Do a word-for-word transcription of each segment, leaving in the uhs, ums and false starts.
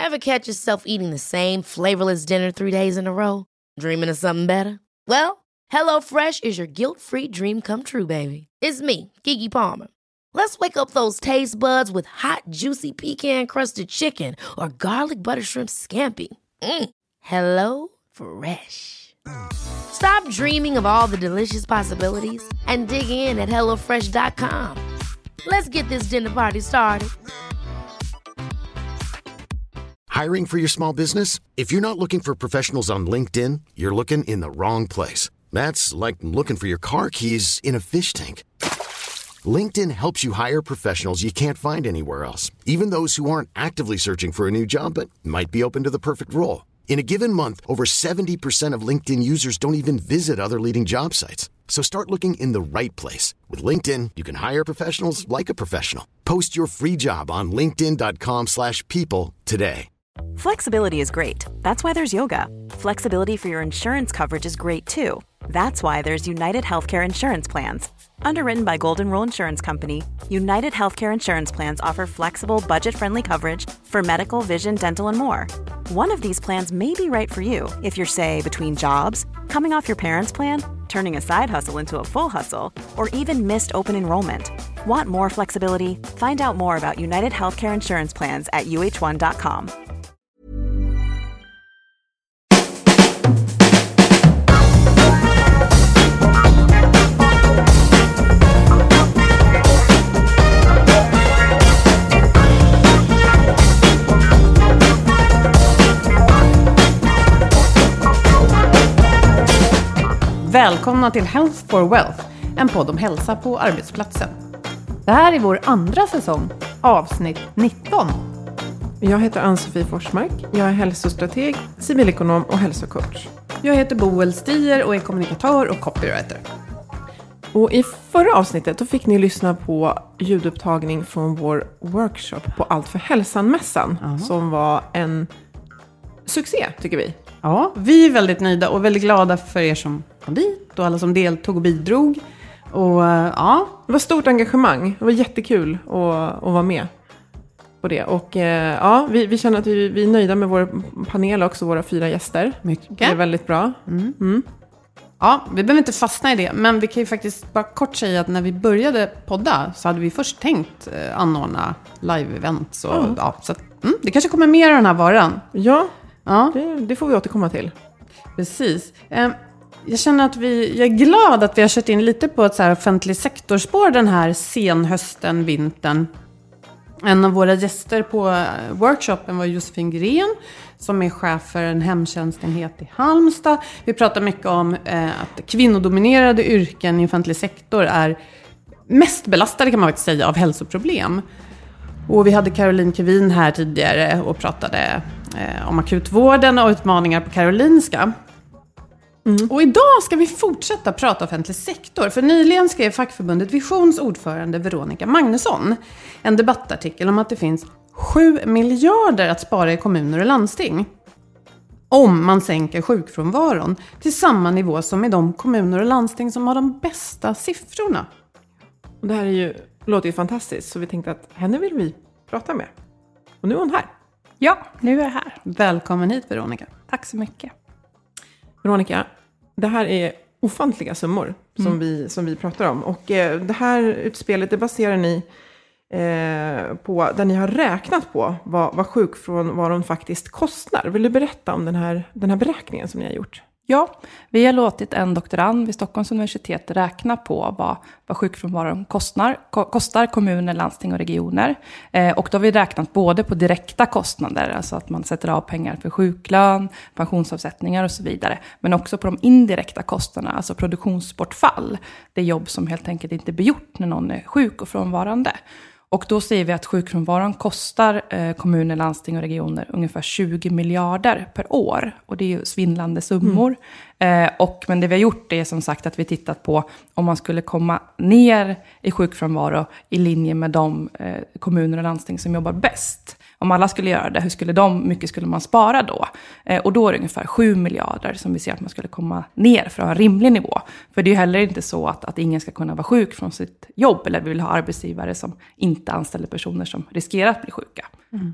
Ever catch yourself eating the same flavorless dinner three days in a row? Dreaming of something better? Well, HelloFresh is your guilt-free dream come true, baby. It's me, Keke Palmer. Let's wake up those taste buds with hot, juicy pecan-crusted chicken or garlic butter shrimp scampi. Mm. Hello Fresh. Stop dreaming of all the delicious possibilities and dig in at hello fresh dot com. Let's get this dinner party started. Hiring for your small business? If you're not looking for professionals on LinkedIn, you're looking in the wrong place. That's like looking for your car keys in a fish tank. LinkedIn helps you hire professionals you can't find anywhere else, even those who aren't actively searching for a new job but might be open to the perfect role. In a given month, over seventy percent of LinkedIn users don't even visit other leading job sites. So start looking in the right place. With LinkedIn, you can hire professionals like a professional. Post your free job on linkedin dot com slash people today. Flexibility is great. That's why there's yoga. Flexibility for your insurance coverage is great too. That's why there's United Healthcare Insurance Plans. Underwritten by Golden Rule Insurance Company, United Healthcare Insurance Plans offer flexible, budget-friendly coverage for medical, vision, dental, and more. One of these plans may be right for you if you're, say, between jobs, coming off your parents' plan, turning a side hustle into a full hustle, or even missed open enrollment. Want more flexibility? Find out more about United Healthcare Insurance Plans at u h one dot com. Välkomna till Health for Wealth, en podd om hälsa på arbetsplatsen. Det här är vår andra säsong, avsnitt nitton. Jag heter Ann-Sofie Forsmark, jag är hälsostrateg, civilekonom och hälsocoach. Jag heter Boel Stier och är kommunikatör och copywriter. Och i förra avsnittet då fick ni lyssna på ljudupptagning från vår workshop på Allt för hälsan-mässan. Uh-huh. Som var en succé, tycker vi. Ja, vi är väldigt nöjda och väldigt glada för er som kom dit och alla som deltog och bidrog. Och ja, det var stort engagemang. Det var jättekul att, att vara med på det. Och ja, vi, vi känner att vi, vi är nöjda med vår panel också, våra fyra gäster. Mycket. Det är väldigt bra. Mm. Mm. Ja, vi behöver inte fastna i det. Men vi kan ju faktiskt bara kort säga att när vi började podda så hade vi först tänkt eh, anordna live-events. Och, mm. ja, så att, mm, det kanske kommer mer av den här varan. Ja, ja. Det, det får vi återkomma till. Precis. Eh, jag känner att vi, jag är glad att vi har kört in lite på ett så här offentlig sektorspår den här senhösten, vintern. En av våra gäster på workshopen var Josefin Gren som är chef för en hemtjänstenhet i Halmstad. Vi pratar mycket om eh, att kvinnodominerade yrken i offentlig sektor är mest belastade, kan man faktiskt säga, av hälsoproblem. Och vi hade Caroline Kevin här tidigare och pratade eh, om akutvården och utmaningar på Karolinska. Mm. Och idag ska vi fortsätta prata offentlig sektor. För nyligen skrev fackförbundet Visions ordförande Veronica Magnusson en debattartikel om att det finns sju miljarder att spara i kommuner och landsting om man sänker sjukfrånvaron till samma nivå som i de kommuner och landsting som har de bästa siffrorna. Och det här är ju, låter ju fantastiskt, så vi tänkte att henne vill vi prata med. Och nu är hon här. Ja, nu är jag här. Välkommen hit, Veronica. Tack så mycket. Veronica, det här är ofantliga summor som, mm. vi, som vi pratar om. Och eh, det här utspelet, det baserar ni eh, på, där ni har räknat på vad, vad sjukfrånvaron faktiskt kostar. Vill du berätta om den här, den här beräkningen som ni har gjort? Ja, vi har låtit en doktorand vid Stockholms universitet räkna på vad, vad sjukfrånvaron kostar, ko, kostar kommuner, landsting och regioner. Eh, och då har vi räknat både på direkta kostnader, alltså att man sätter av pengar för sjuklön, pensionsavsättningar och så vidare. Men också på de indirekta kostnaderna, alltså produktionsbortfall. Det jobb som helt enkelt inte blir gjort när någon är sjuk och frånvarande. Och då ser vi att sjukfrånvaron kostar eh, kommuner, landsting och regioner ungefär tjugo miljarder per år. Och det är ju svindlande summor. Mm. Eh, och, men det vi har gjort är som sagt att vi tittat på om man skulle komma ner i sjukfrånvaro i linje med de eh, kommuner och landsting som jobbar bäst. Om alla skulle göra det, hur skulle de, mycket skulle man spara då? Eh, och då är det ungefär sju miljarder som vi ser att man skulle komma ner för en rimlig nivå. För det är ju heller inte så att, att ingen ska kunna vara sjuk från sitt jobb. Eller vi vill ha arbetsgivare som inte anställer personer som riskerar att bli sjuka. Mm.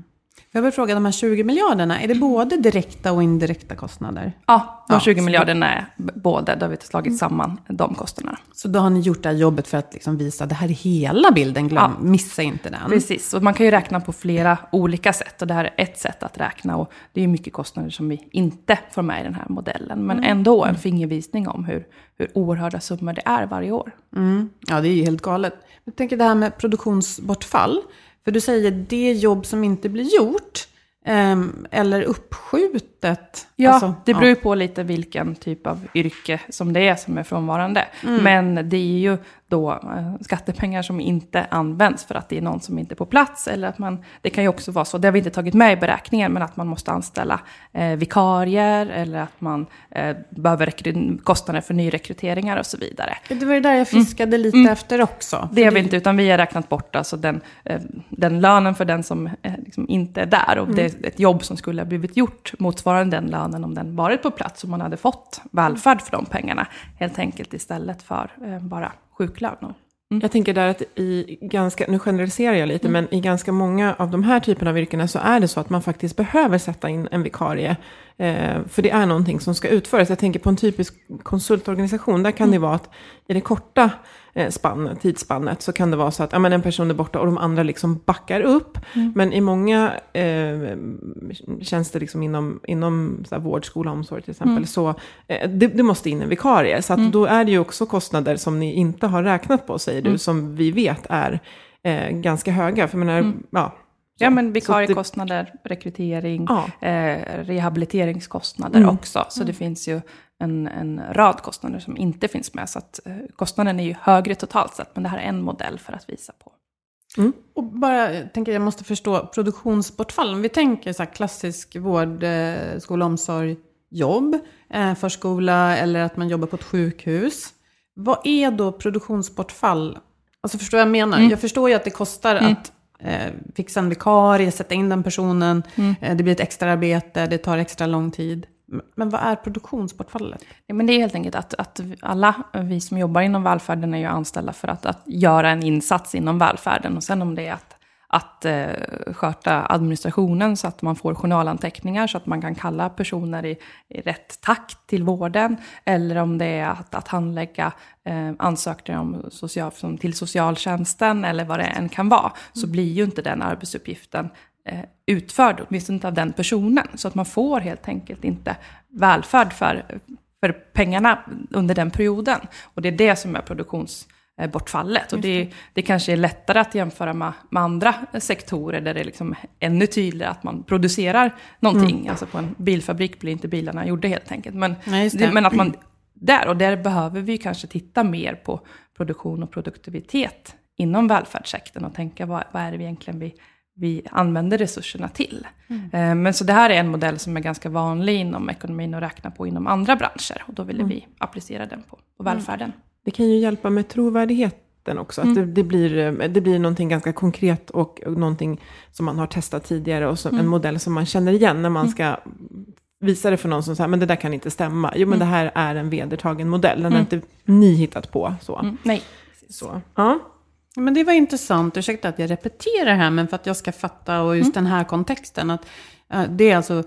Jag vill fråga, de här tjugo miljarderna, är det både direkta och indirekta kostnader? Ja, de Ja, tjugo så miljarderna är b- både, då har vi slagit mm. samman de kostnaderna. Så då har ni gjort det här jobbet för att liksom visa att det här är hela bilden, glöm, ja. missa inte den. Precis, och man kan ju räkna på flera olika sätt och det här är ett sätt att räkna och det är mycket kostnader som vi inte får med i den här modellen. Men mm. ändå en fingervisning om hur, hur oerhörda summor det är varje år. Mm. Ja, det är ju helt galet. Jag tänker det här med produktionsbortfall. För du säger det jobb som inte blir gjort um, eller uppskjutet. Ja, alltså, det beror ju ja. på lite vilken typ av yrke som det är som är frånvarande. Mm. Men det är ju då äh, skattepengar som inte används för att det är någon som inte är på plats. Eller att man, det kan ju också vara så, det har vi inte tagit med i beräkningen, men att man måste anställa eh, vikarier eller att man eh, behöver rekry- kostnader för nyrekryteringar och så vidare. Det var det där jag fiskade mm. lite mm. efter också. Det har vi inte, utan vi har räknat bort alltså den, eh, den lönen för den som eh, liksom inte är där. Och mm. det är ett jobb som skulle ha blivit gjort motsvarande den lönen om den varit på plats och man hade fått välfärd för de pengarna. Helt enkelt istället för eh, bara sjuklön. Mm. Jag tänker där att i ganska, nu generaliserar jag lite, mm. men i ganska många av de här typerna av yrkena så är det så att man faktiskt behöver sätta in en vikarie. Eh, för det är någonting som ska utföras. Jag tänker på en typisk konsultorganisation, där kan mm. det vara att i det korta eh, spann, tidsspannet så kan det vara så att ja, men en person är borta och de andra liksom backar upp. Mm. Men i många eh, tjänster liksom inom, inom så här, vård, skola, omsorg till exempel, mm. så eh, det, det måste in en vikarie. Så att mm. då är det ju också kostnader som ni inte har räknat på, säger du, mm. som vi vet är eh, ganska höga. För jag menar, mm. ja, så, ja, men vikariekostnader, det, rekrytering, ja. eh, rehabiliteringskostnader mm. också. Så mm. det finns ju en, en rad kostnader som inte finns med. Så att eh, kostnaden är ju högre totalt sett, men det här är en modell för att visa på. Mm. Och bara, jag tänker jag måste förstå produktionsbortfall. Om vi tänker så här klassisk vård, eh, skola, omsorg, jobb, eh, förskola eller att man jobbar på ett sjukhus. Vad är då produktionsbortfall? Alltså förstår jag menar? Mm. Jag förstår ju att det kostar mm. att eh, fixa en vikarie, sätta in den personen. Mm. Eh, det blir ett extra arbete, det tar extra lång tid. Men vad är produktionsbortfallet? Ja, men det är helt enkelt att, att alla vi som jobbar inom välfärden är ju anställda för att, att göra en insats inom välfärden. Och sen om det är att, att eh, sköta administrationen så att man får journalanteckningar så att man kan kalla personer i, i rätt takt till vården. Eller om det är att, att handlägga eh, ansökningar om social, som till socialtjänsten eller vad det än kan vara. Så blir ju inte den arbetsuppgiften utförd, åtminstone inte av den personen. Så att man får helt enkelt inte välfärd för, för pengarna under den perioden. Och det är det som är produktionsbortfallet. Och det, det kanske är lättare att jämföra med, med andra sektorer där det är liksom ännu tydligare att man producerar någonting. Mm. Alltså på en bilfabrik blir inte bilarna gjorda helt enkelt. Men, Nej, det, men att man där, och där behöver vi kanske titta mer på produktion och produktivitet inom välfärdssektorn och tänka vad, vad är det vi egentligen vi vi använder resurserna till. Mm. Men så det här är en modell som är ganska vanlig inom ekonomin och räkna på inom andra branscher. Och då ville mm. vi applicera den på, på välfärden. Mm. Det kan ju hjälpa med trovärdigheten också. Mm. Att det, det, blir, det blir någonting ganska konkret och, och någonting som man har testat tidigare. Och så, mm. en modell som man känner igen när man mm. ska visa det för någon som säger men det där kan inte stämma. Jo, men mm. det här är en vedertagen modell. Den mm. har inte ni hittat på. Så. Mm. Nej. Så. Ja. Men det var intressant, ursäkta att jag repeterar här, men för att jag ska fatta och just mm. den här kontexten att uh, det är alltså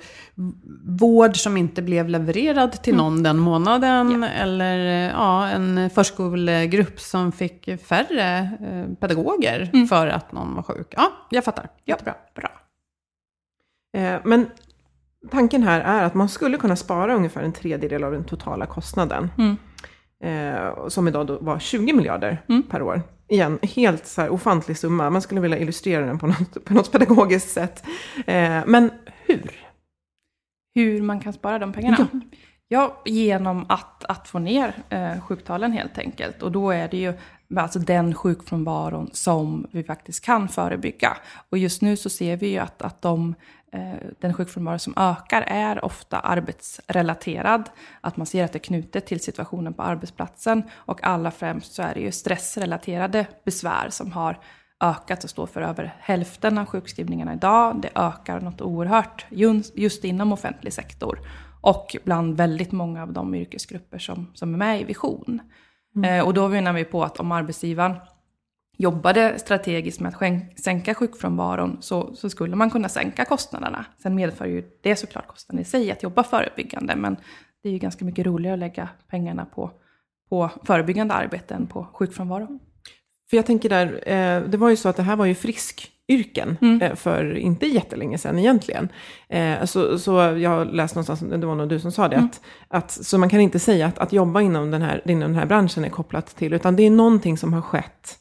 vård som inte blev levererad till någon mm. den månaden, ja. eller ja, en förskolegrupp som fick färre uh, pedagoger mm. för att någon var sjuk. Ja, jag fattar. Jättebra. Bra. Eh, men tanken här är att man skulle kunna spara ungefär en tredjedel av den totala kostnaden. Mm. Eh, som idag då var tjugo miljarder mm. per år. Igen, helt så här ofantlig summa. Man skulle vilja illustrera den på något, på något pedagogiskt sätt. Eh, men hur? Hur man kan spara de pengarna? Ja, ja genom att, att få ner eh, sjuktalen helt enkelt. Och då är det ju alltså den sjukfrånvaron som vi faktiskt kan förebygga. Och just nu så ser vi ju att, att de... den sjukfrånvaro som ökar är ofta arbetsrelaterad. Att man ser att det är knutet till situationen på arbetsplatsen. Och allra främst så är det ju stressrelaterade besvär som har ökat och står för över hälften av sjukskrivningarna idag. Det ökar något oerhört just inom offentlig sektor. Och bland väldigt många av de yrkesgrupper som, som är med i Vision. Mm. Eh, och då menar vi på att om arbetsgivaren jobbade strategiskt med att skänk- sänka sjukfrånvaron så, så skulle man kunna sänka kostnaderna. Sen medför ju det såklart kostnaden i sig att jobba förebyggande, men det är ju ganska mycket roligare att lägga pengarna på, på förebyggande arbete än på sjukfrånvaro. För jag tänker där, eh, det var ju så att det här var ju friskyrken mm. eh, för inte jättelänge sedan egentligen. Eh, så, så jag läste någonstans, det var nog du som sa det, mm. att, att, så man kan inte säga att, att jobba inom den, här, inom den här branschen är kopplat till, utan det är någonting som har skett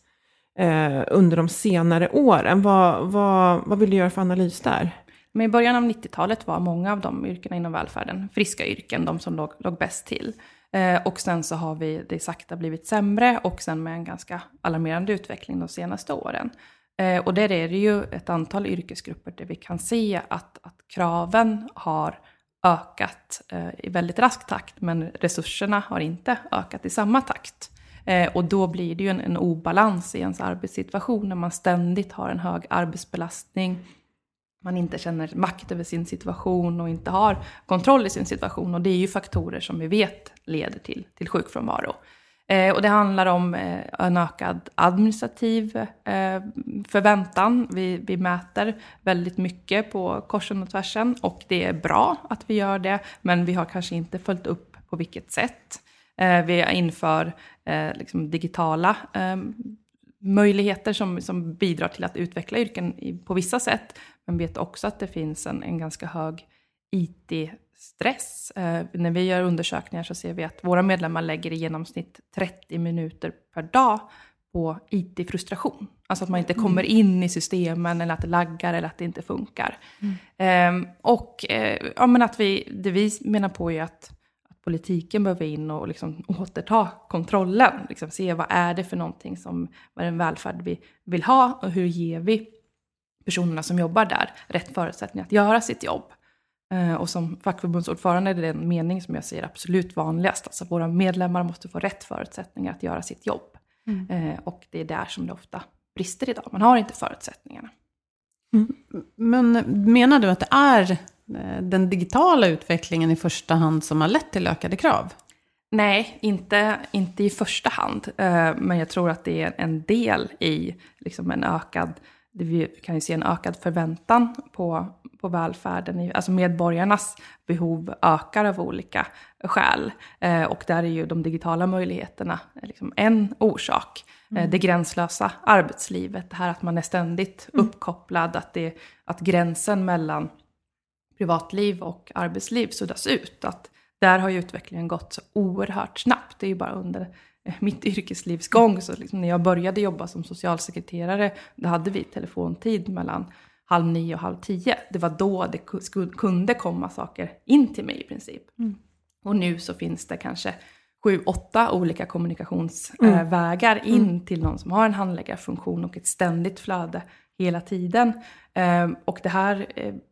eh, under de senare åren. Vad, vad, vad vill du göra för analys där? Men i början av nittiotalet var många av de yrkena inom välfärden friska yrken, de som låg, låg bäst till. Eh, och sen så har vi det sakta blivit sämre och sen med en ganska alarmerande utveckling de senaste åren. Eh, och där är det ju ett antal yrkesgrupper där vi kan se att, att kraven har ökat eh, i väldigt rask takt, men resurserna har inte ökat i samma takt. Eh, och då blir det ju en, en obalans i ens arbetssituation när man ständigt har en hög arbetsbelastning. Man inte känner makt över sin situation och inte har kontroll i sin situation. Och det är ju faktorer som vi vet leder till, till sjukfrånvaro. Eh, och det handlar om eh, en ökad administrativ eh, förväntan. Vi, vi mäter väldigt mycket på korsen och tvärsen. Och det är bra att vi gör det. Men vi har kanske inte följt upp på vilket sätt. Eh, vi inför eh, liksom digitala eh, möjligheter som, som bidrar till att utveckla yrken i, på vissa sätt. Men vet också att det finns en, en ganska hög I T-stress. Eh, när vi gör undersökningar så ser vi att våra medlemmar lägger i genomsnitt trettio minuter per dag på I T-frustration. Alltså att man inte kommer in i systemen eller att det laggar eller att det inte funkar. Mm. Eh, och eh, ja, men att vi, det vi menar på är att, att politiken behöver in och liksom återta kontrollen. Liksom se vad är det för någonting som vad är en välfärd vi vill ha och hur ger vi personerna som jobbar där rätt förutsättningar att göra sitt jobb. Eh, och som fackförbundsordförande är det en mening som jag säger absolut vanligast. Alltså våra medlemmar måste få rätt förutsättningar att göra sitt jobb. Mm. Eh, och det är där som det ofta brister idag. Man har inte förutsättningarna. Mm. Men menar du att det är den digitala utvecklingen i första hand som har lett till ökade krav? Nej, inte, inte i första hand. Eh, men jag tror att det är en del i liksom en ökad... Vi kan ju se en ökad förväntan på, på välfärden. Alltså medborgarnas behov ökar av olika skäl. Eh, och där är ju de digitala möjligheterna liksom en orsak. Mm. Eh, det gränslösa arbetslivet. Det här att man är ständigt mm. uppkopplad. Att, det, att gränsen mellan privatliv och arbetsliv suddas ut. Att där har ju utvecklingen gått så oerhört snabbt. Det är ju bara under... mitt yrkeslivsgång, så liksom när jag började jobba som socialsekreterare, då hade vi telefontid mellan halv nio och halv tio. Det var då det kunde komma saker in till mig i princip. Mm. Och nu så finns det kanske sju, åtta olika kommunikationsvägar mm. in mm. till någon som har en handläggarfunktion och ett ständigt flöde hela tiden. Och det här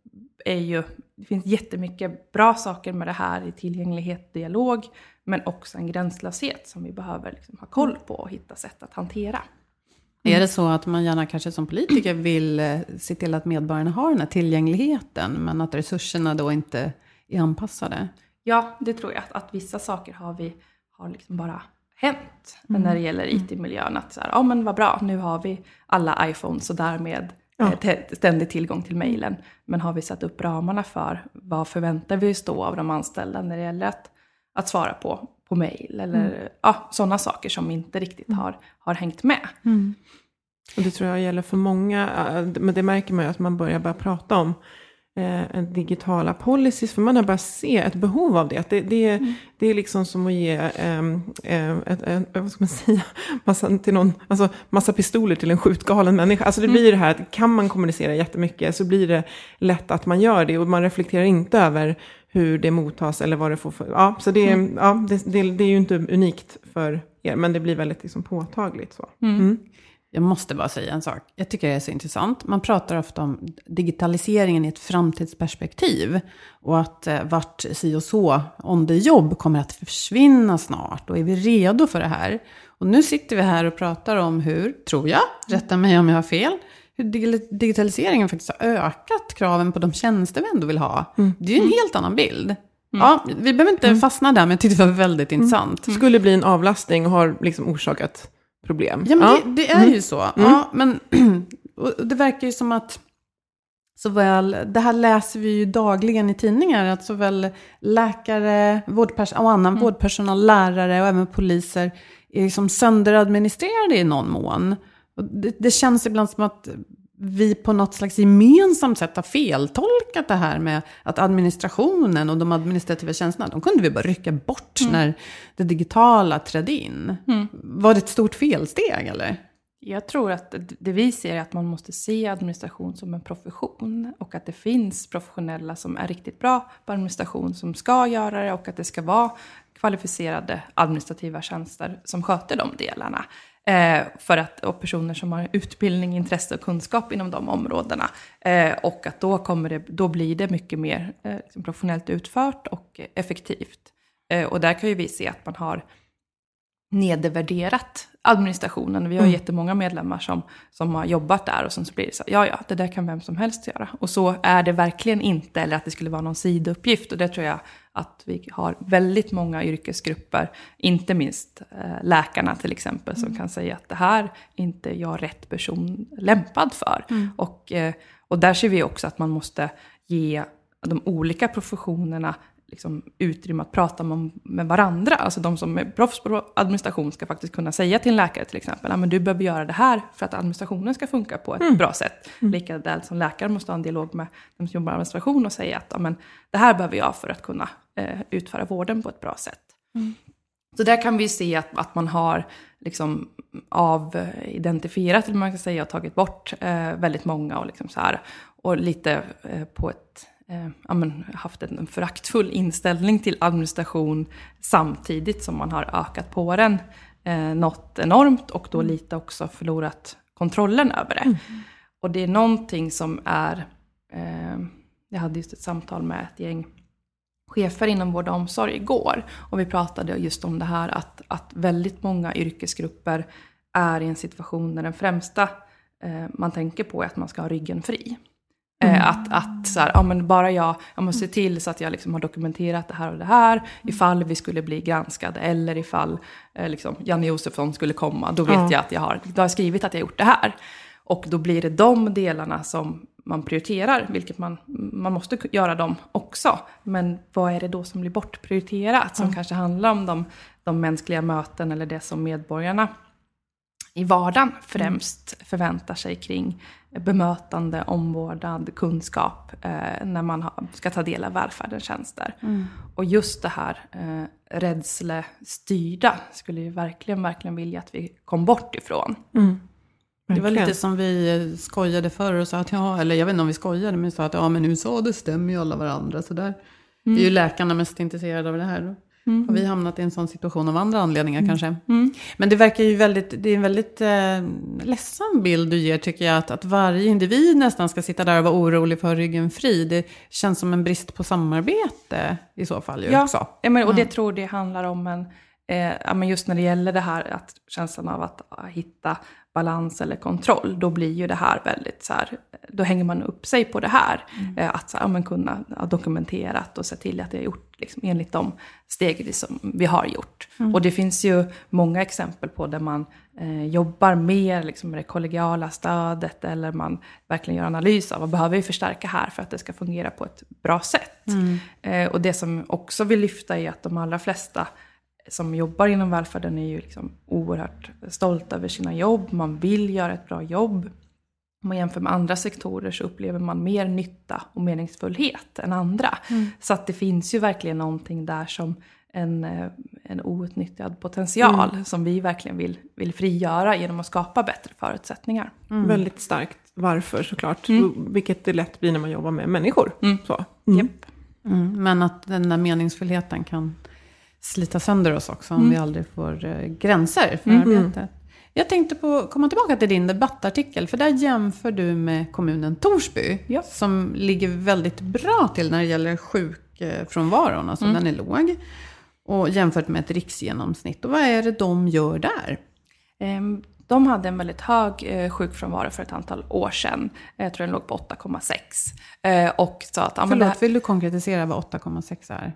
är ju, det finns jättemycket bra saker med det här i tillgänglighet, dialog, men också en gränslöshet som vi behöver liksom ha koll på och hitta sätt att hantera. Mm. Är det så att man gärna kanske som politiker vill se till att medborgarna har den här tillgängligheten, men att resurserna då inte är anpassade? Ja, det tror jag. Att, att vissa saker har vi har liksom bara hänt mm. när det gäller I T-miljön. Att så här, ja men vad bra, nu har vi alla iPhones och därmed ja. t- ständig tillgång till mejlen. Men har vi satt upp ramarna för vad förväntar vi oss då av de anställda när det gäller att, att svara på, på mejl? Eller mm. ja, sådana saker som inte riktigt har, har hängt med. Mm. Och det tror jag gäller för många. Men det märker man ju att man börjar bara prata om eh, digitala policies. För man har bara se ett behov av det. Det, det, mm. det är liksom som att ge eh, ett, ett, vad ska man säga, massa, till någon, alltså, massa pistoler till en skjutgalen människa. Alltså det blir mm. det här att kan man kommunicera jättemycket så blir det lätt att man gör det. Och man reflekterar inte över hur det mottas eller vad det får för... Ja, så det, mm. ja, det, det, det är ju inte unikt för er, men det blir väldigt liksom påtagligt så. Mm. Mm. Jag måste bara säga en sak. Jag tycker det är så intressant. Man pratar ofta om digitaliseringen i ett framtidsperspektiv. Och att eh, vart si och så om det jobb kommer att försvinna snart. Och är vi redo för det här? Och nu sitter vi här och pratar om hur, tror jag, rätta mig om jag har fel, hur digitaliseringen faktiskt har ökat kraven på de tjänster vi ändå vill ha. Mm. Det är ju en helt annan bild. Mm. Ja, vi behöver inte mm. fastna där, men jag tyckte det var väldigt intressant. Mm. Skulle bli en avlastning och har liksom orsakat problem. Ja, men ja. det, det är mm. ju så. Mm. Ja, men och det verkar ju som att såväl, det här läser vi ju dagligen i tidningar, att såväl läkare, vårdpers- och annan mm. vårdpersonal, lärare och även poliser är liksom sönderadministrerade i någon mån. Och det, det känns ibland som att vi på något slags gemensamt sätt har feltolkat det här med att administrationen och de administrativa tjänsterna, de kunde vi bara rycka bort mm. när det digitala trädde in. Mm. Var det ett stort felsteg eller? Jag tror att det vi ser är att man måste se administration som en profession. Och att det finns professionella som är riktigt bra på administration som ska göra det. Och att det ska vara kvalificerade administrativa tjänster som sköter de delarna. Eh, för att, och personer som har utbildning, intresse och kunskap inom de områdena. Eh, och att då, kommer det, då blir det mycket mer eh, liksom professionellt utfört och effektivt. Eh, och där kan ju vi se att man har nedvärderat administrationen. Vi har mm. jättemånga medlemmar som, som har jobbat där och som så blir det så, ja ja, det där kan vem som helst göra. Och så är det verkligen inte, eller att det skulle vara någon sidouppgift. Och det tror jag att vi har väldigt många yrkesgrupper, inte minst eh, läkarna till exempel, som mm. kan säga att det här inte är jag rätt person lämpad för. Mm. Och, eh, och där ser vi också att man måste ge de olika professionerna liksom utrymme att prata med, med varandra. Alltså de som är proffs på administration ska faktiskt kunna säga till en läkare till exempel, ja, men du behöver göra det här för att administrationen ska funka på ett mm. bra sätt. Mm. Likadant som läkare måste ha en dialog med de som jobbar med administration och säga att ja, men det här behöver jag för att kunna eh, utföra vården på ett bra sätt. Mm. Så där kan vi se att, att man har liksom avidentifierat, eller man kan säga, och tagit bort eh, väldigt många och liksom så här, och lite eh, på ett Eh, ja, men, haft en föraktfull inställning till administration samtidigt som man har ökat på den eh, något enormt och då lite också förlorat kontrollen över det. Mm. Och det är någonting som är, eh, jag hade just ett samtal med ett gäng chefer inom vård och omsorg igår och vi pratade just om det här att, att väldigt många yrkesgrupper är i en situation där den främsta eh, man tänker på är att man ska ha ryggen fri. Mm. Att, att så här, ja, men bara jag, jag måste se till så att jag liksom har dokumenterat det här och det här ifall vi skulle bli granskade eller ifall eh, liksom, Janne Josefsson skulle komma, då vet ja. jag att jag har, då har jag skrivit att jag gjort det här. Och då blir det de delarna som man prioriterar, vilket man, man måste göra dem också. Men vad är det då som blir bortprioriterat som mm. kanske handlar om de, de mänskliga möten eller det som medborgarna i vardagen främst mm. förväntar sig kring bemötande, omvårdnad, kunskap eh, när man ha, ska ta del av välfärdens tjänster. Mm. Och just det här eh, rädslestyrda skulle ju verkligen, verkligen vilja att vi kom bort ifrån. Mm. Det var lite som vi skojade förr och sa att ja, eller jag vet inte om vi skojade, men vi sa att ja, men U S A det stämmer ju alla varandra. Så där mm. är ju läkarna mest intresserade av det här då. Mm. Har vi hamnat i en sån situation av andra anledningar mm. kanske. Mm. Men det verkar ju väldigt, det är en väldigt eh, ledsen bild du ger tycker jag. Att, att varje individ nästan ska sitta där och vara orolig för ryggen fri. Det känns som en brist på samarbete i så fall ju ja, också. Ja, men, och det mm. tror det handlar om en, eh, ja, men just när det gäller det här att känslan av att uh, hitta balans eller kontroll, då blir ju det här väldigt så här, då hänger man upp sig på det här. Mm. Eh, att så här, ja, man kunna ha dokumenterat och se till att det är gjort liksom, enligt de steg som vi har gjort. Mm. Och det finns ju många exempel på där man eh, jobbar mer liksom, med det kollegiala stödet eller man verkligen gör analys av vad behöver vi förstärka här för att det ska fungera på ett bra sätt. Mm. Eh, och det som också vill lyfta är att de allra flesta som jobbar inom välfärden är ju liksom oerhört stolta över sina jobb. Man vill göra ett bra jobb. Om man jämför med andra sektorer så upplever man mer nytta och meningsfullhet än andra. Mm. Så att det finns ju verkligen någonting där som en, en outnyttjad potential mm. som vi verkligen vill, vill frigöra genom att skapa bättre förutsättningar. Mm. Väldigt starkt varför såklart. Mm. Vilket det lätt blir när man jobbar med människor. Mm. Så. Mm. Yep. Mm. Men att den där meningsfullheten kan slita sönder oss också om mm. vi aldrig får uh, gränser för mm. arbetet. Jag tänkte på komma tillbaka till din debattartikel, för där jämför du med kommunen Torsby ja. som ligger väldigt bra till när det gäller sjukfrånvaron, alltså mm. den är låg, och jämfört med ett riksgenomsnitt. Och vad är det de gör där? Um. De hade en väldigt hög eh, sjukfrånvaro för ett antal år sedan. Jag tror den låg på åtta komma sex. Eh, och så att, Förlåt, ja, men det här... vill du konkretisera vad åtta komma sex är?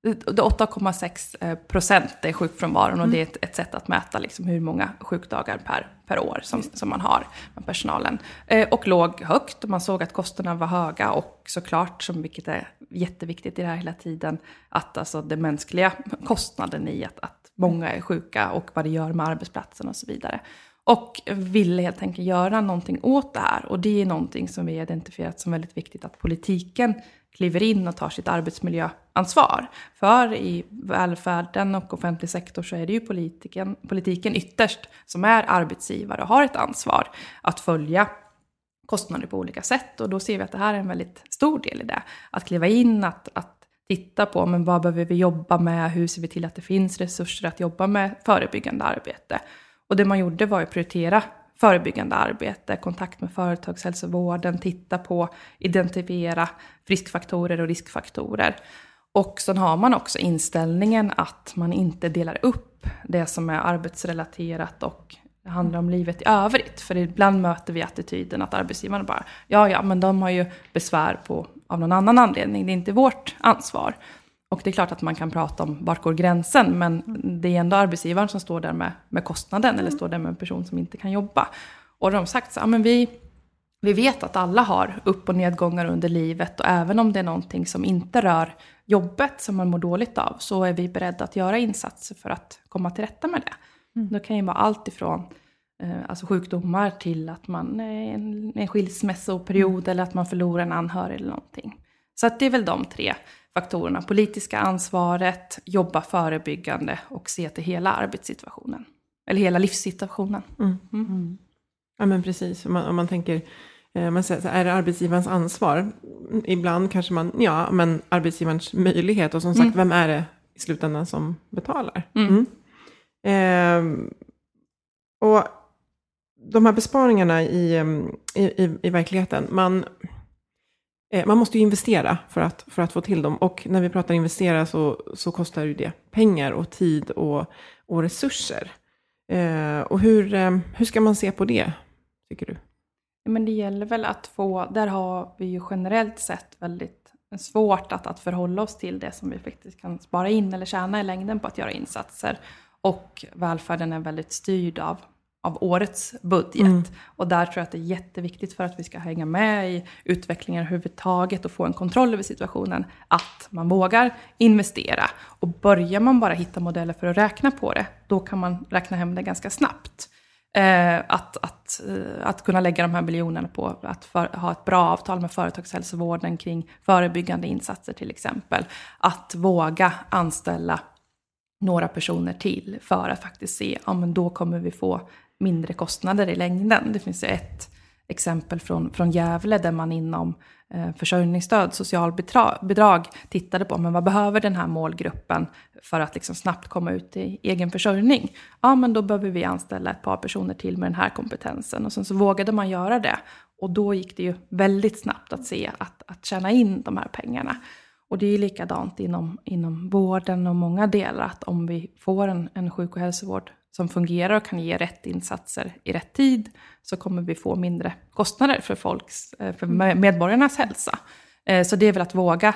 åtta komma sex procent är sjukfrånvaron mm. och det är ett, ett sätt att mäta liksom hur många sjukdagar per, per år som, som man har med personalen. Eh, och låg högt och man såg att kostnaderna var höga och såklart, som, vilket är jätteviktigt i det här hela tiden, att alltså den mänskliga kostnaden i att, att många är sjuka och vad det gör med arbetsplatsen och så vidare. Och ville helt enkelt göra någonting åt det här. Och det är någonting som vi har identifierat som väldigt viktigt, att politiken kliver in och tar sitt arbetsmiljöansvar. För i välfärden och offentlig sektor så är det ju politiken, politiken ytterst som är arbetsgivare och har ett ansvar att följa kostnader på olika sätt. Och då ser vi att det här är en väldigt stor del i det. Att kliva in, att, att titta på men vad behöver vi jobba med, hur ser vi till att det finns resurser att jobba med förebyggande arbete. Och det man gjorde var att prioritera förebyggande arbete, kontakt med företagshälsovården, titta på, identifiera friskfaktorer och riskfaktorer. Och sen har man också inställningen att man inte delar upp det som är arbetsrelaterat och det handlar om livet i övrigt. För ibland möter vi attityden att arbetsgivarna bara, ja ja men de har ju besvär på, av någon annan anledning, det är inte vårt ansvar. Och det är klart att man kan prata om vart går gränsen, men det är ändå arbetsgivaren som står där med, med kostnaden mm. eller står där med en person som inte kan jobba. Och de har sagt så ja, men vi, vi vet att alla har upp- och nedgångar under livet och även om det är någonting som inte rör jobbet som man mår dåligt av så är vi beredda att göra insatser för att komma till rätta med det. Mm. Det kan ju vara allt ifrån eh, alltså sjukdomar till att man är en, en skilsmässoperiod mm. eller att man förlorar en anhörig eller någonting. Så att det är väl de tre faktorerna. Politiska ansvaret, jobba förebyggande och se till hela arbetssituationen. Eller hela livssituationen. Mm. Mm. Mm. Ja men precis. Om man, om man tänker, eh, man säger, så är det arbetsgivarens ansvar? Ibland kanske man, ja men arbetsgivarens möjlighet. Och som sagt, mm. vem är det i slutändan som betalar? Mm. Mm. Eh, och de här besparingarna i, i, i, i verkligheten, man... Man måste ju investera för att, för att få till dem. Och när vi pratar investera så, så kostar ju det pengar och tid och, och resurser. Eh, och hur, eh, hur ska man se på det, tycker du? Men det gäller väl att få, där har vi ju generellt sett väldigt svårt att, att förhålla oss till det som vi faktiskt kan spara in eller tjäna i längden på att göra insatser. Och välfärden är väldigt styrd av av årets budget. Mm. Och där tror jag att det är jätteviktigt för att vi ska hänga med i utvecklingen överhuvudtaget och få en kontroll över situationen. Att man vågar investera. Och börjar man bara hitta modeller för att räkna på det, då kan man räkna hem det ganska snabbt. Eh, att, att, eh, att kunna lägga de här miljonerna på att för, ha ett bra avtal med företagshälsovården kring förebyggande insatser till exempel. Att våga anställa några personer till för att faktiskt se, ja men då kommer vi få mindre kostnader i längden. Det finns ju ett exempel från, från Gävle där man inom eh, försörjningsstöd, socialbidrag tittade på, men vad behöver den här målgruppen för att liksom snabbt komma ut i egen försörjning? Ja men då behöver vi anställa ett par personer till med den här kompetensen. Och sen så vågade man göra det. Och då gick det ju väldigt snabbt att se att, att tjäna in de här pengarna. Och det är likadant inom, inom vården och många delar, att om vi får en, en sjuk- och hälsovård som fungerar och kan ge rätt insatser i rätt tid, så kommer vi få mindre kostnader för, folks, för medborgarnas hälsa. Så det är väl att våga,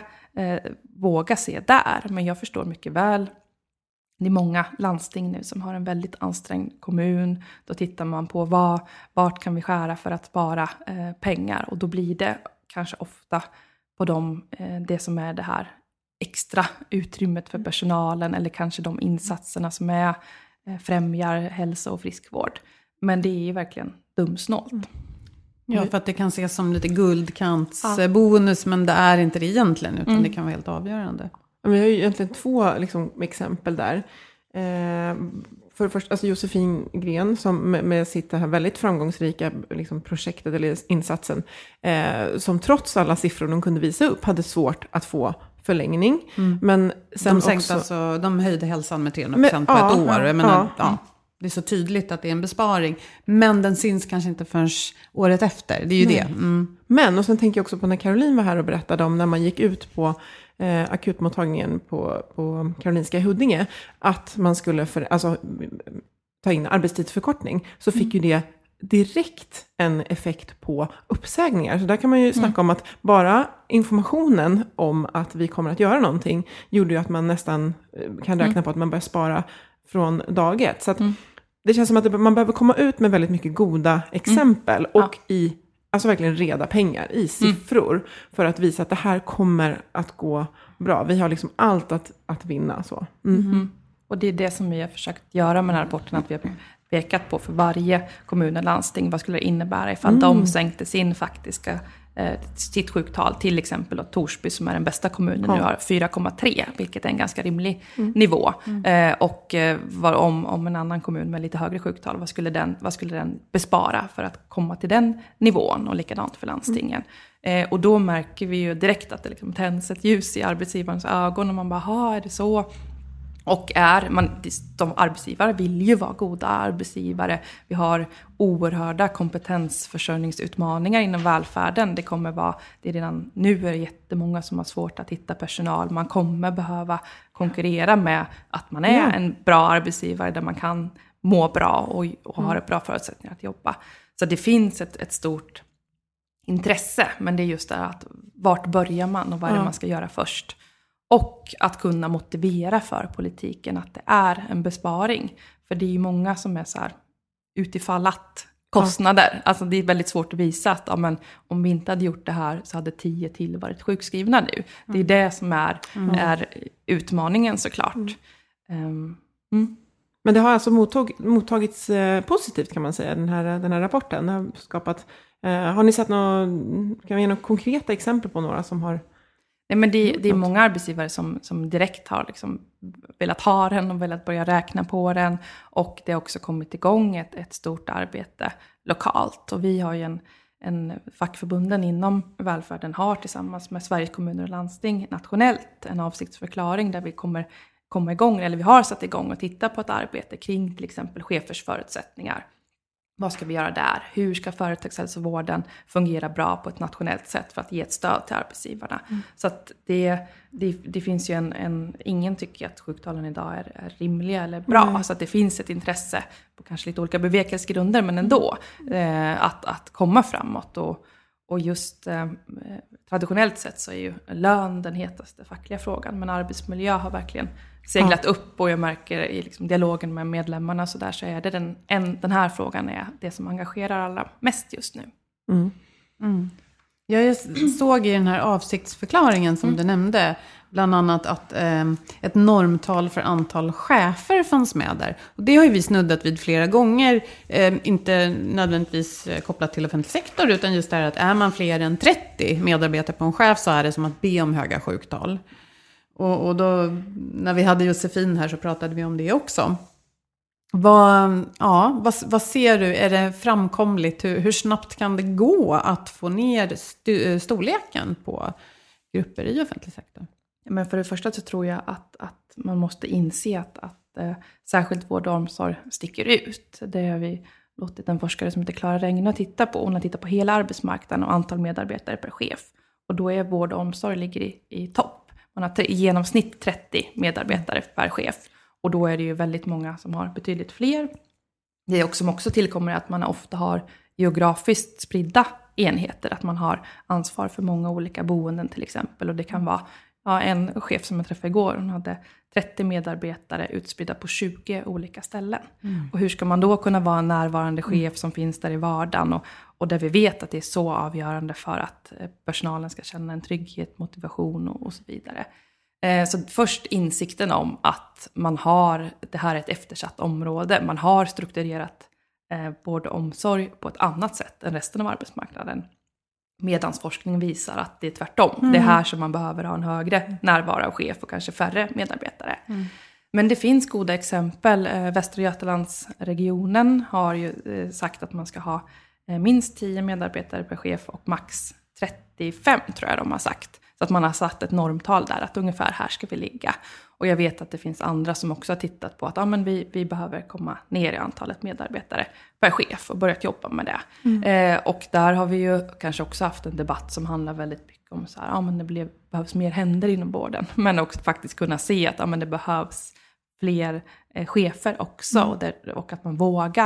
våga se där. Men jag förstår mycket väl, det är många landsting nu som har en väldigt ansträngd kommun. Då tittar man på vad, vart kan vi skära för att spara pengar, och då blir det kanske ofta på de, det som är det här extra utrymmet för personalen, eller kanske de insatserna som är, främjar hälsa och friskvård. Men det är ju verkligen dumsnålt. Mm. Ja, för att det kan ses som lite guldkantsbonus, ja. Men det är inte det egentligen, utan mm. det kan vara helt avgörande. Vi har ju egentligen två liksom, exempel där. Eh, för det första, alltså Josefin Gren som med, med sitt här väldigt framgångsrika liksom, projektet eller insatsen, eh, som trots alla siffror de kunde visa upp hade svårt att få förlängning. Mm. Men sen de, sänkte också, alltså, de höjde hälsan med trehundra procent på ja, ett år. Jag menar, ja. Ja, det är så tydligt att det är en besparing. Men den syns kanske inte förrän året efter. Det är ju Nej. det. Mm. Men, och sen tänker jag också på när Caroline var här och berättade om när man gick ut på eh, akutmottagningen på, på Karolinska i Huddinge, att man skulle för, alltså, ta in arbetstidsförkortning, så fick mm. ju det direkt en effekt på uppsägningar. Så där kan man ju snacka mm. om att bara informationen om att vi kommer att göra någonting gjorde ju att man nästan kan räkna mm. på att man börjar spara från dag ett. Så att mm. det känns som att man behöver komma ut med väldigt mycket goda exempel mm. och ja. i alltså verkligen reda pengar i siffror mm. för att visa att det här kommer att gå bra. Vi har liksom allt att, att vinna. Så. Mm. Mm. Och det är det som vi har försökt göra med den här rapporten, att vi har pekat på för varje kommun och landsting vad skulle det innebära ifall mm. de sänkte sin faktiska eh, sitt sjuktal, till exempel och Torsby som är den bästa kommunen ja. nu har fyra komma tre, vilket är en ganska rimlig mm. nivå mm. Eh, och eh, var om, om en annan kommun med lite högre sjuktal, vad skulle, den, vad skulle den bespara för att komma till den nivån, och likadant för landstingen. Mm. Eh, och då märker vi ju direkt att det liksom tänds ett ljus i arbetsgivarens ögon och man bara, ha är det så? Och är, man, de arbetsgivare vill ju vara goda arbetsgivare. Vi har oerhörda kompetensförsörjningsutmaningar inom välfärden. Det kommer vara, det är redan nu är det jättemånga som har svårt att hitta personal. Man kommer behöva konkurrera med att man är ja. en bra arbetsgivare där man kan må bra och, och mm. har bra förutsättningar att jobba. Så det finns ett, ett stort intresse, men det är just det att vart börjar man och vad är det ja. man ska göra först. Och att kunna motivera för politiken att det är en besparing. För det är ju många som är så här utifall att kostnader. Ja. Alltså det är väldigt svårt att visa att ja, men, om vi inte hade gjort det här så hade tio till varit sjukskrivna nu. Mm. Det är det som är, mm. är utmaningen såklart. Mm. Um, mm. Men det har alltså mottag, mottagits eh, positivt kan man säga, den här, den här rapporten. Det har skapat, eh, har ni sett några, kan vi ge några konkreta exempel på några som har... Nej, men det, det är många arbetsgivare som, som direkt har liksom velat ha den och velat börja räkna på den. Och det har också kommit igång ett, ett stort arbete lokalt. Och vi har ju en, en fackförbunden inom välfärden har tillsammans med Sveriges kommuner och landsting nationellt en avsiktsförklaring där vi kommer komma igång, eller vi har satt igång och titta på ett arbete kring till exempel chefers förutsättningar. Vad ska vi göra där? Hur ska företagshälsovården fungera bra på ett nationellt sätt för att ge ett stöd till arbetsgivarna? Mm. Så att det, det, det finns ju en, en... Ingen tycker att sjuktalen idag är, är rimliga eller bra. Mm. Så att det finns ett intresse på kanske lite olika bevekelsegrunder, men ändå eh, att, att komma framåt. Och, och just eh, traditionellt sett så är ju lön den hetaste fackliga frågan. Men arbetsmiljö har verkligen seglat ja. upp, och jag märker i liksom dialogen med medlemmarna så där, så är det den, en, den här frågan är det som engagerar alla mest just nu. Mm. Mm. Jag såg i den här avsiktsförklaringen som mm. du nämnde bland annat att eh, ett normtal för antal chefer fanns med där. Och det har ju vi snuddat vid flera gånger, eh, inte nödvändigtvis kopplat till offentlig sektor, utan just det här att är man fler än trettio medarbetare på en chef så är det som att be om höga sjuktal. Och, och då, när vi hade Josefin här så pratade vi om det också. Vad, ja, vad, vad ser du? Är det framkomligt? Hur, hur snabbt kan det gå att få ner stu, storleken på grupper i offentlig sektor? Men för det första så tror jag att, att man måste inse att, att eh, särskilt vård och omsorg sticker ut. Det har vi låtit en forskare som heter Klara Regna titta på. Hon har tittat på hela arbetsmarknaden och antal medarbetare per chef. Och då är vård och omsorg ligger i, i topp. Man har i genomsnitt trettio medarbetare per chef. Och då är det ju väldigt många som har betydligt fler. Det är också, som också tillkommer att man ofta har geografiskt spridda enheter. Att man har ansvar för många olika boenden till exempel. Och det kan vara ja, en chef som jag träffade igår. Hon hade trettio medarbetare utspridda på tjugo olika ställen. Mm. Och hur ska man då kunna vara en närvarande chef mm. som finns där i vardagen? Och, och där vi vet att det är så avgörande för att personalen ska känna en trygghet, motivation och, och så vidare. Eh, så först insikten om att man har, det här är ett eftersatt område. Man har strukturerat eh, vård och omsorg på ett annat sätt än resten av arbetsmarknaden. Medans forskning visar att det är tvärtom. Mm. Det är här som man behöver ha en högre närvaro av chef och kanske färre medarbetare. Mm. Men det finns goda exempel. Eh, Västra Götalandsregionen har ju eh, sagt att man ska ha eh, minst tio medarbetare per chef och max trettiofem tror jag de har sagt. Så att man har satt ett normtal där att ungefär här ska vi ligga. Och jag vet att det finns andra som också har tittat på att ja, men vi, vi behöver komma ner i antalet medarbetare per chef och börjat jobba med det. Mm. Eh, och där har vi ju kanske också haft en debatt som handlar väldigt mycket om så här, ja, men det blev, behövs mer händer inom vården. Men också faktiskt kunna se att ja, men det behövs fler eh, chefer också. Mm. Och, där, och att man vågar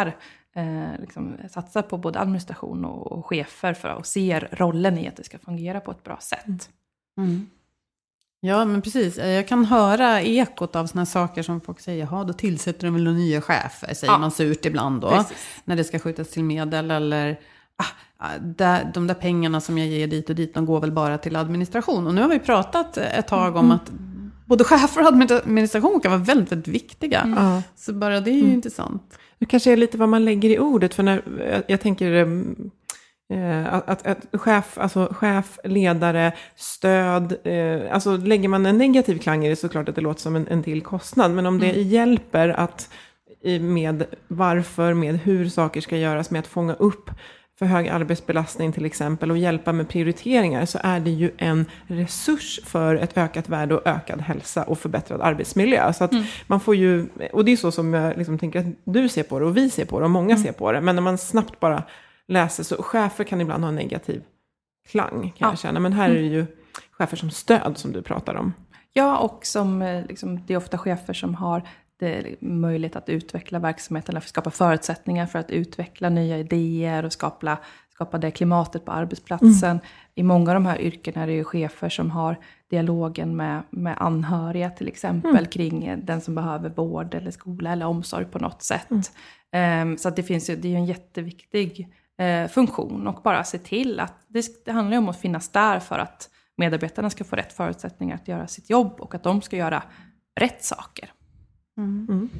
eh, liksom satsar på både administration och, och chefer för att se rollen i att det ska fungera på ett bra sätt. Mm. Ja, men precis. Jag kan höra ekot av såna saker som folk säger, ja, då tillsätter de väl några nya chefer, säger ja. man surt ibland då. Precis. När det ska skjutas till medel eller ah, där, de där pengarna som jag ger dit och dit, de går väl bara till administration. Och nu har vi pratat ett tag mm. om att både chefer och administration kan vara väldigt, väldigt viktiga. Mm. Så bara det är ju mm. intressant. Det kanske är lite vad man lägger i ordet, för när jag, jag tänker... Eh, att, att, att chef, alltså chef, ledare, stöd, eh, alltså lägger man en negativ klang i det, så klart att det låter som en, en till kostnad, men om det mm. hjälper att med varför, med hur saker ska göras, med att fånga upp för hög arbetsbelastning till exempel och hjälpa med prioriteringar, så är det ju en resurs för ett ökat värde och ökad hälsa och förbättrad arbetsmiljö. Så att mm. man får ju, och det är så som jag liksom tänker att du ser på det och vi ser på det och många mm. ser på det, men när man snabbt bara läser, så chefer kan ibland ha en negativ klang, kan ja. jag känna. Men här är det ju chefer som stöd som du pratar om. Ja, och som liksom, det är ofta chefer som har det, möjlighet att utveckla verksamheten eller skapa förutsättningar för att utveckla nya idéer och skapa, skapa det klimatet på arbetsplatsen. Mm. I många av de här yrkena är det ju chefer som har dialogen med, med anhöriga till exempel mm. kring den som behöver vård eller skola eller omsorg på något sätt. Mm. Um, så att det finns ju, det är ju en jätteviktig funktion, och bara se till att det, det handlar om att finnas där för att medarbetarna ska få rätt förutsättningar att göra sitt jobb och att de ska göra rätt saker. Mm. Mm.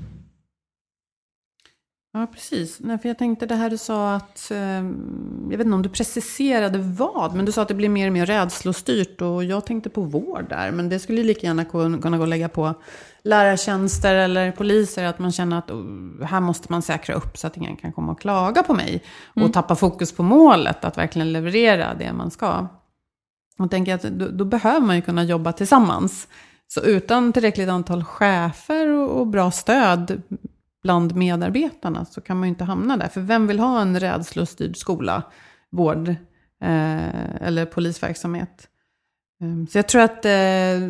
Ja, precis. Nej, för jag tänkte det här du sa att, eh, jag vet inte om du preciserade vad, men du sa att det blir mer och mer rädslostyrt, och jag tänkte på vård där, men det skulle lika gärna kunna gå och lägga på lärartjänster eller poliser, att man känner att oh, här måste man säkra upp så att ingen kan komma och klaga på mig och mm. tappa fokus på målet, att verkligen leverera det man ska. Och tänker att då, då behöver man ju kunna jobba tillsammans. Så utan tillräckligt antal chefer och, och bra stöd bland medarbetarna så kan man ju inte hamna där. För vem vill ha en rädslostyrd skola, vård eh, eller polisverksamhet? Um, så jag tror att eh,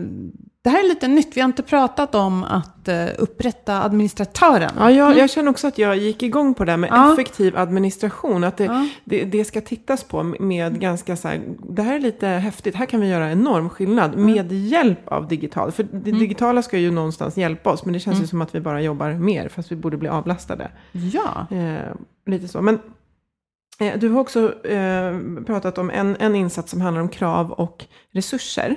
det här är lite nytt. Vi har inte pratat om att eh, upprätta administratören. Ja, jag, jag känner också att jag gick igång på det med ja. effektiv administration. Att det, ja. det, det ska tittas på med ganska så här, det här är lite häftigt. Här kan vi göra enorm skillnad mm. med hjälp av digital. För det mm. digitala ska ju någonstans hjälpa oss. Men det känns mm. ju som att vi bara jobbar mer, fast vi borde bli avlastade. Ja. Eh, lite så. Men eh, du har också eh, pratat om en, en insats som handlar om krav och resurser.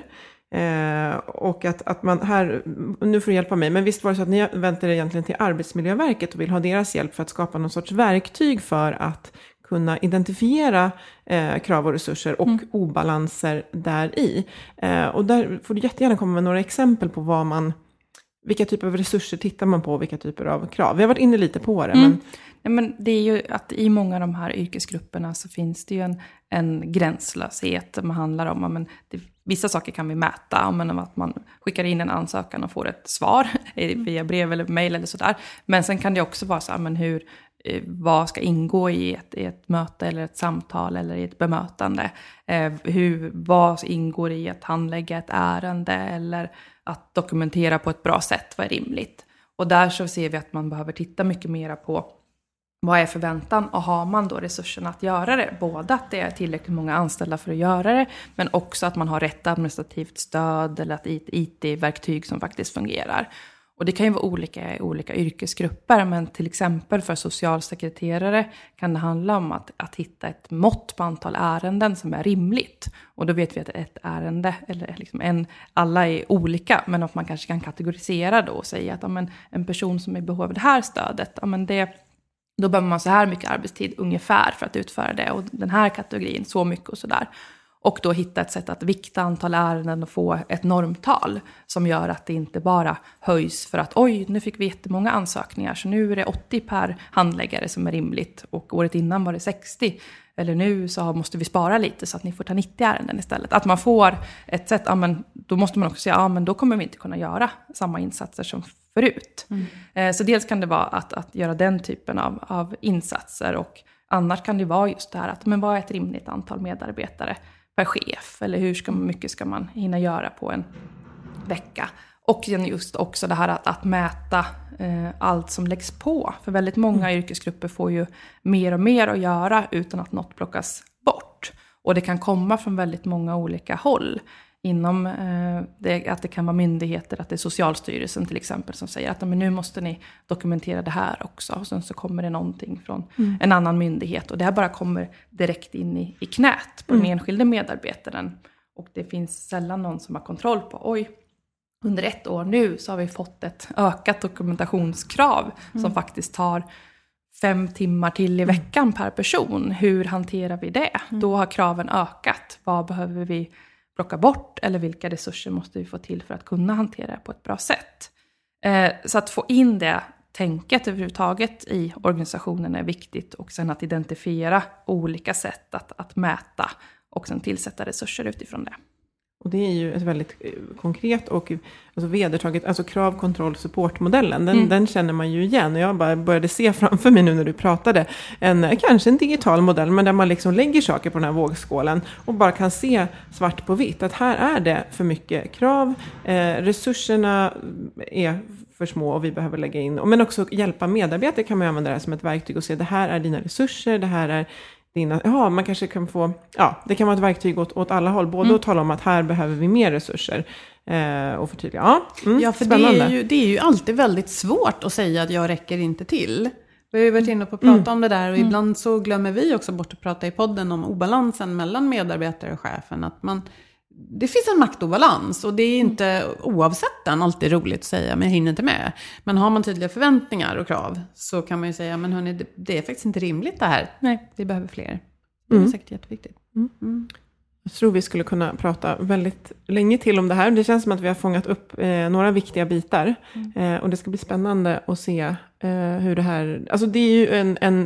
Eh, och att, att man här, nu får du hjälpa mig, men visst var det så att ni väntar egentligen till Arbetsmiljöverket och vill ha deras hjälp för att skapa någon sorts verktyg för att kunna identifiera eh, krav och resurser och mm. obalanser där i. Eh, och där får du jättegärna komma med några exempel på vad man, vilka typer av resurser tittar man på, vilka typer av krav. Vi har varit inne lite på det, mm. men... Nej, men det är ju att i många av de här yrkesgrupperna så finns det ju en, en gränslöshet. Man handlar om att vissa saker kan vi mäta. Men att man skickar in en ansökan och får ett svar via brev eller mejl eller sådär. Men sen kan det också vara så här, men hur, vad ska ingå i ett, i ett möte eller ett samtal eller i ett bemötande. Eh, hur, vad ingår i att handlägga ett ärende eller att dokumentera på ett bra sätt, vad är rimligt. Och där så ser vi att man behöver titta mycket mer på vad är förväntan, och har man då resurserna att göra det? Både att det är tillräckligt många anställda för att göra det, men också att man har rätt administrativt stöd eller att ett I T-verktyg som faktiskt fungerar. Och det kan ju vara olika i olika yrkesgrupper, men till exempel för socialsekreterare kan det handla om att, att hitta ett mått på antal ärenden som är rimligt. Och då vet vi att ett ärende, eller liksom en, alla är olika, men att man kanske kan kategorisera då och säga att ja, men en person som är i behov av det här stödet, ja, men det, då behöver man så här mycket arbetstid ungefär för att utföra det, och den här kategorin så mycket och sådär. Och då hitta ett sätt att vikta antal ärenden och få ett normtal som gör att det inte bara höjs för att oj, nu fick vi jättemånga ansökningar så nu är det åttio per handläggare som är rimligt och året innan var det sextio. Eller nu så måste vi spara lite så att ni får ta nittio ärenden istället. Att man får ett sätt, ja, men då måste man också säga, ja men då kommer vi inte kunna göra samma insatser som förut. Mm. Så dels kan det vara att, att göra den typen av, av insatser, och annars kan det vara just det här att men vad är ett rimligt antal medarbetare per chef, eller hur ska, mycket ska man hinna göra på en vecka. Och just också det här att, att mäta eh, allt som läggs på. För väldigt många mm. yrkesgrupper får ju mer och mer att göra utan att något plockas bort. Och det kan komma från väldigt många olika håll. Inom eh, det, att det kan vara myndigheter, att det är Socialstyrelsen till exempel som säger att men nu måste ni dokumentera det här också. Och sen så kommer det någonting från mm. en annan myndighet. Och det här bara kommer direkt in i, i knät på mm. den enskilde medarbetaren. Och det finns sällan någon som har kontroll på, oj, under ett år nu så har vi fått ett ökat dokumentationskrav mm. som faktiskt tar fem timmar till i veckan mm. per person. Hur hanterar vi det? Mm. Då har kraven ökat. Vad behöver vi plocka bort? Eller vilka resurser måste vi få till för att kunna hantera det på ett bra sätt? Eh, så att få in det tänket överhuvudtaget i organisationen är viktigt. Och sen att identifiera olika sätt att, att mäta och sen tillsätta resurser utifrån det. Och det är ju ett väldigt konkret och alltså vedertaget, alltså krav, kontroll, supportmodellen. Den, mm. den känner man ju igen. Och jag bara började se framför mig nu när du pratade. En, kanske en digital modell, men där man liksom lägger saker på den här vågskålen. Och bara kan se svart på vitt. Att här är det för mycket krav. Eh, resurserna är för små och vi behöver lägga in. Men också hjälpa medarbetare kan man använda det här som ett verktyg. Och se, det här är dina resurser, det här är dina, ja, man kanske kan få, ja, det kan vara ett verktyg åt, åt alla håll. Både mm. att tala om att här behöver vi mer resurser eh, och förtydliga. Ja, mm, ja, för det är, ju, det är ju alltid väldigt svårt att säga att jag räcker inte till. Vi har ju varit inne på att prata mm. om det där och mm. ibland så glömmer vi också bort att prata i podden om obalansen mellan medarbetare och chefen. Att man, det finns en maktobalans och det är inte mm. oavsett den alltid roligt att säga men jag hinner inte med. Men har man tydliga förväntningar och krav så kan man ju säga men hörni, det, det är faktiskt inte rimligt det här. Nej, vi behöver fler. Det är mm. säkert jätteviktigt. Mm. Mm. Jag tror vi skulle kunna prata väldigt länge till om det här. Det känns som att vi har fångat upp eh, några viktiga bitar. Mm. Eh, och det ska bli spännande att se eh, hur det här... Alltså det är ju en... en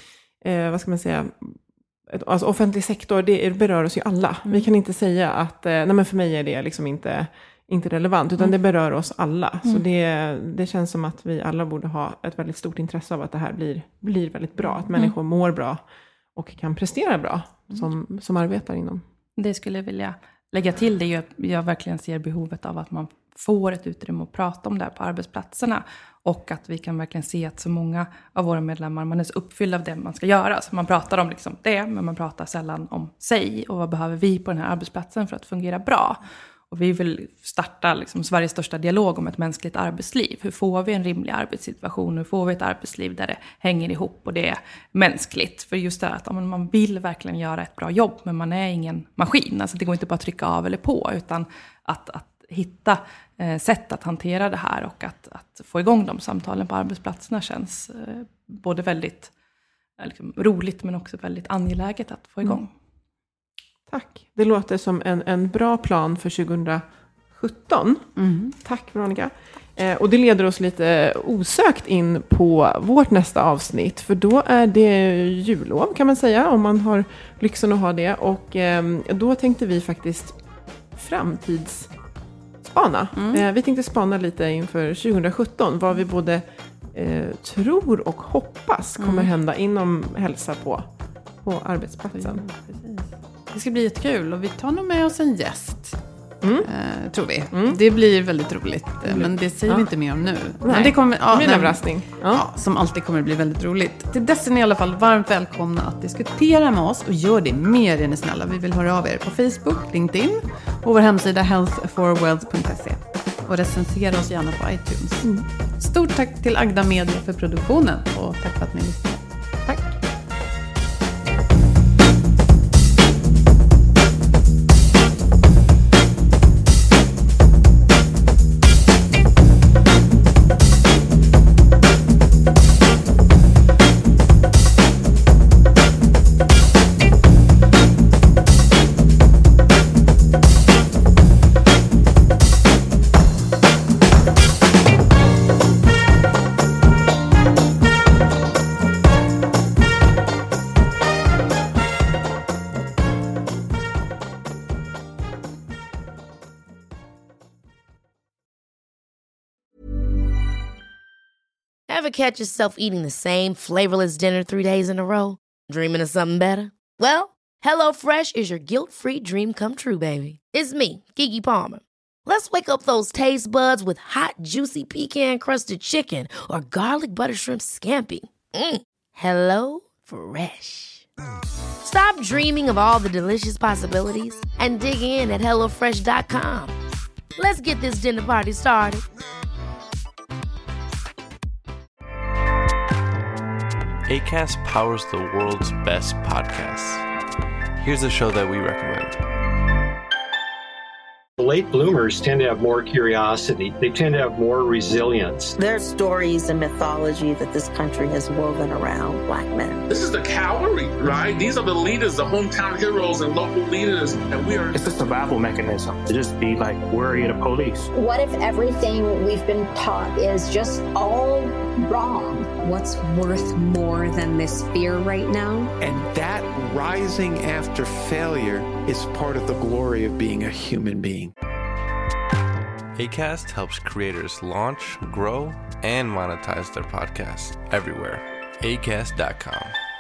eh, vad ska man säga... Alltså offentlig sektor, det berör oss ju alla. Mm. Vi kan inte säga att nej men för mig är det liksom inte, inte relevant. Utan mm. det berör oss alla. Mm. Så det, det känns som att vi alla borde ha ett väldigt stort intresse av att det här blir, blir väldigt bra. Att människor mm. mår bra och kan prestera bra som, som arbetar inom. Det skulle jag vilja lägga till. Det jag, jag verkligen ser behovet av att man får ett utrymme att prata om det här på arbetsplatserna. Och att vi kan verkligen se att så många av våra medlemmar, man är så uppfylld av det man ska göra. Så man pratar om liksom det, men man pratar sällan om sig. Och vad behöver vi på den här arbetsplatsen för att fungera bra? Och vi vill starta liksom Sveriges största dialog om ett mänskligt arbetsliv. Hur får vi en rimlig arbetssituation? Hur får vi ett arbetsliv där det hänger ihop och det är mänskligt? För just det här att man vill verkligen göra ett bra jobb, men man är ingen maskin. Alltså det går inte bara att trycka av eller på, utan att... att hitta eh, sätt att hantera det här och att, att få igång de samtalen på arbetsplatserna känns eh, både väldigt eh, liksom, roligt men också väldigt angeläget att få igång. Mm. Tack. Det låter som en, en bra plan för tjugosjutton. Mm. Tack Veronica. Eh, och det leder oss lite osökt in på vårt nästa avsnitt. För då är det jullov kan man säga, om man har lyxen att ha det. Och eh, då tänkte vi faktiskt framtids spana. Mm. Eh, vi tänkte spana lite inför tjugosjutton. Vad vi både eh, tror och hoppas kommer mm. hända inom hälsa på, på arbetsplatsen. Mm, det ska bli jättekul och vi tar nog med oss en gäst. Mm. Eh, tror vi. Mm. Det blir väldigt roligt. Mm. Men det säger ja. vi inte mer om nu. Nej. Men det kommer, ja, det blir en överraskning. Ja. Ja, som alltid kommer bli väldigt roligt. Till dess är ni i alla fall varmt välkomna att diskutera med oss. Och gör det mer, är ni snälla. Vi vill höra av er på Facebook, LinkedIn och vår hemsida health for wealth punkt se. Och recensera oss gärna på iTunes. Mm. Stort tack till Agda Media för produktionen. Och tack för att ni lyssnar. Tack. Ever catch yourself eating the same flavorless dinner three days in a row? Dreaming of something better? Well, HelloFresh is your guilt-free dream come true, baby. It's me, Keke Palmer. Let's wake up those taste buds with hot, juicy pecan-crusted chicken or garlic butter shrimp scampi. Mm. Hello Fresh. Stop dreaming of all the delicious possibilities and dig in at hello fresh dot com. Let's get this dinner party started. Acast powers the world's best podcasts. Here's a show that we recommend. Late bloomers tend to have more curiosity. They tend to have more resilience. There's stories and mythology that this country has woven around Black men. This is the cavalry, right? These are the leaders, the hometown heroes and local leaders. And we are... It's a survival mechanism to just be like worry of the police. What if everything we've been taught is just all wrong? What's worth more than this fear right now? And that rising after failure is part of the glory of being a human being. Acast helps creators launch, grow, and monetize their podcasts everywhere. acast dot com.